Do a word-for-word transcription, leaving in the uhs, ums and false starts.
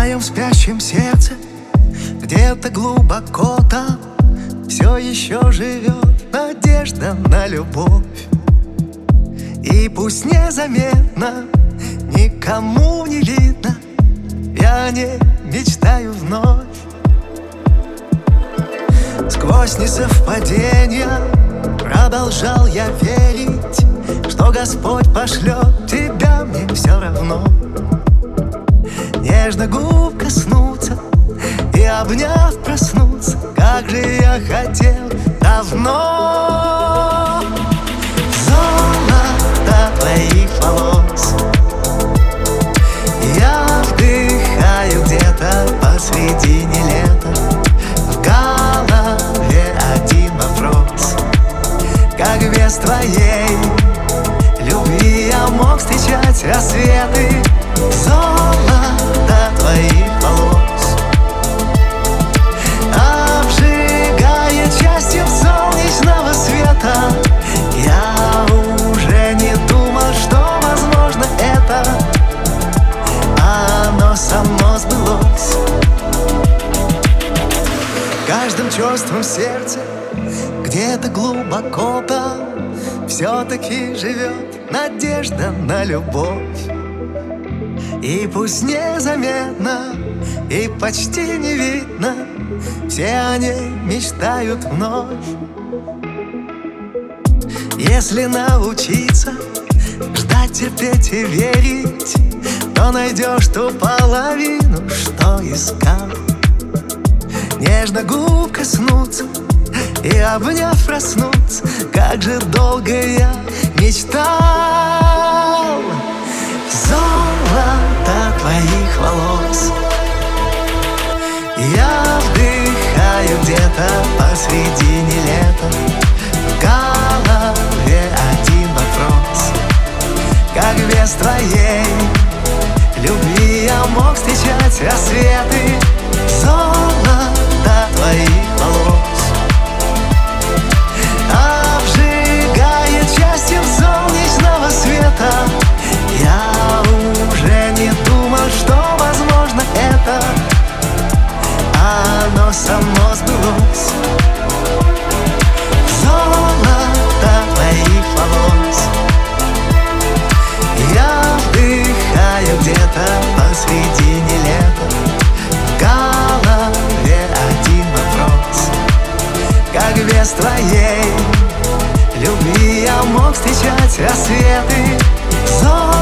моем спящем сердце, где-то глубоко там, все еще живет надежда на любовь. И пусть незаметно, никому не видно, я не мечтаю вновь. Сквозь несовпадения продолжал я верить, что Господь пошлет тебя мне все равно. Нежно губ коснуться и обняв проснуться, как же я хотел давно. Золото твоих волос я вдыхаю где-то посредине лета. В голове один вопрос: как без твоей любви я мог встречать рассветы? Золото твоих волос обжигает счастьем солнечного света. Я уже не думал, что возможно это, а оно само сбылось. Каждым чувством сердца, где-то глубоко там, все-таки живет надежда на любовь. И пусть незаметно и почти не видно, все они мечтают вновь. Если научиться ждать, терпеть и верить, то найдешь ту половину, что искал. Нежно губ коснуться и обняв проснуться, как же долго я мечтал. Золото твоих волос я вдыхаю где-то посредине лета. В голове один вопрос: как без твоей любви я мог встречать рассветы? Золото твоих волос обжигает счастьем солнечного света. Я уже не думал, что возможно это, а оно само сбылось. Золото твоих волос я вдыхаю где-то посредине лета. В голове один вопрос: как без твоей любви я мог встречать рассветы? Золото